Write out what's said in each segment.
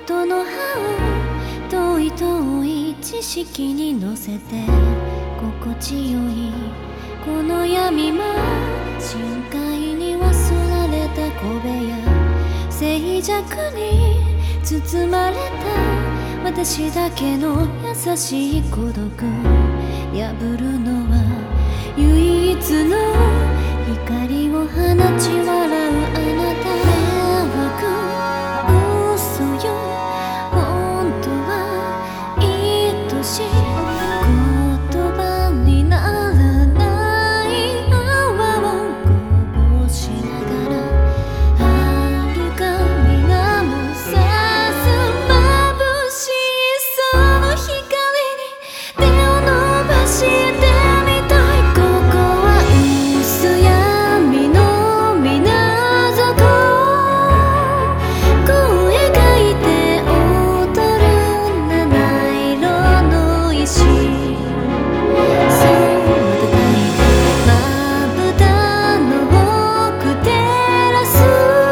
音の葉を遠い遠い知識に乗せて心地よいこの闇も深海に忘れた小部屋静寂に包まれた私だけの優しい孤独破るのは唯一の光を放ち笑うあなた嘘よ本当は愛しい言葉にならない泡をこぼしながら遥か水もさす眩しいその光に手を伸ばしてみたいここは薄闇の水底こう描いて踊る七色の石そう高いまぶたの奥照らす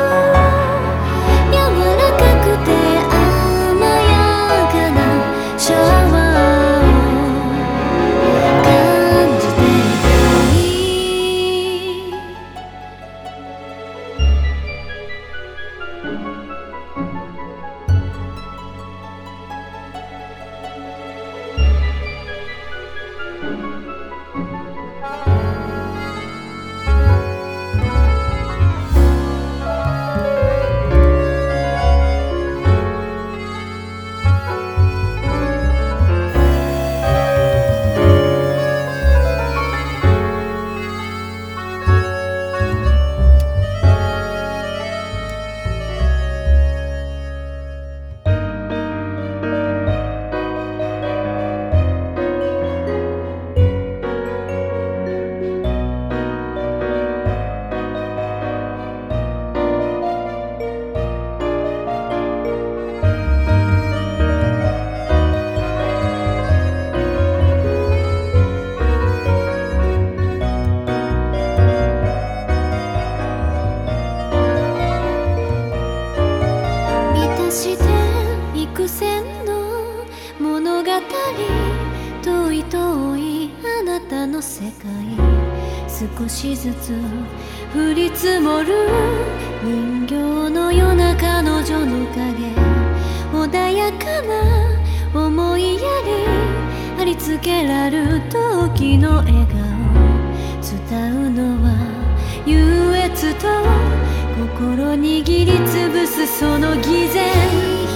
柔らかくて甘やかなシャワーを感じていい満たして幾千の物語遠い遠いあなたの世界少しずつ降り積もる人形のような彼女の影穏やかな思いやり貼り付けられる時の笑顔伝うのは優越と心握りつぶすその偽善